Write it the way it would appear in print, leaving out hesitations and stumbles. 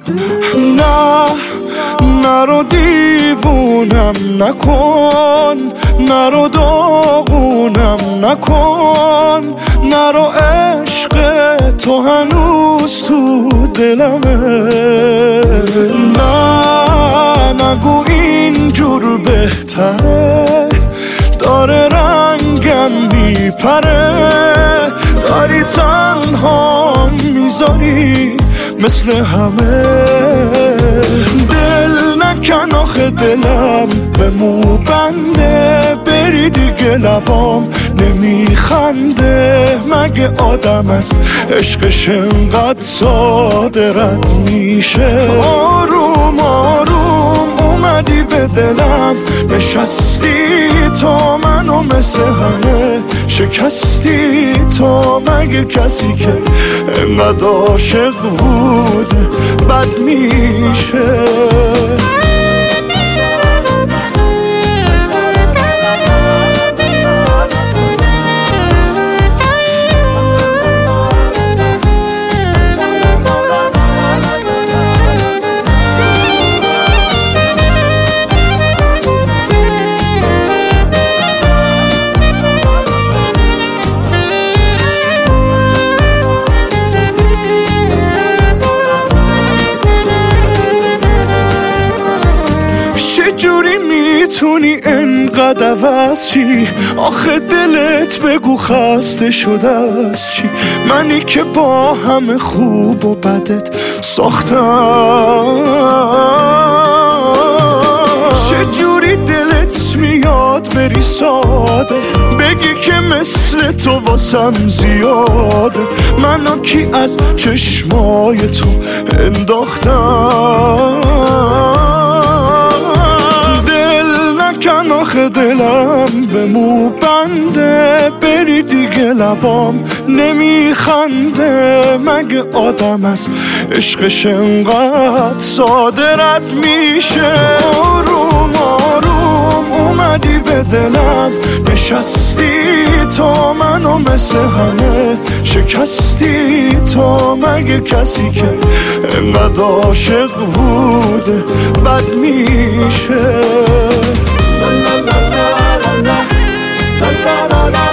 نه نرو دیوونم نکن، نرو داغونم نکن، نرو عشق تو هنوز تو دلمه. نه نگو اینجور بهتره، داره رنگم میپره، داری تنها میذاری مثل همه. دل نکن آخه دلم به مو بنده، بری دیگه لبام نمیخنده. مگه آدم است عشقش انقدر ساده رد میشه؟ آروم آروم اومدی به دلم نشستی، تو منو مثل همه شکستی. تو مگه کسی که انقدر عاشق بود بد میشه؟ چجوری میتونی انقدر عوض چی؟ آخه دلت بگو خسته شده از چی؟ منی که با همه خوب و بدت ساختم. چجوری دلت میاد بری ساده، بگی که مثل تو واسم زیاده. منو کی از چشمای تو انداختم؟ کن آخه دلم به مو بنده، بری دیگه لبام نمیخنده. مگه آدم از عشقش انقدر ساده رد میشه؟ آروم آروم اومدی به دلم نشستی، تو منو مثل همه شکستی. تو مگه کسی که انقدر عاشق بود بد میشه؟ La la la la la la la la la la.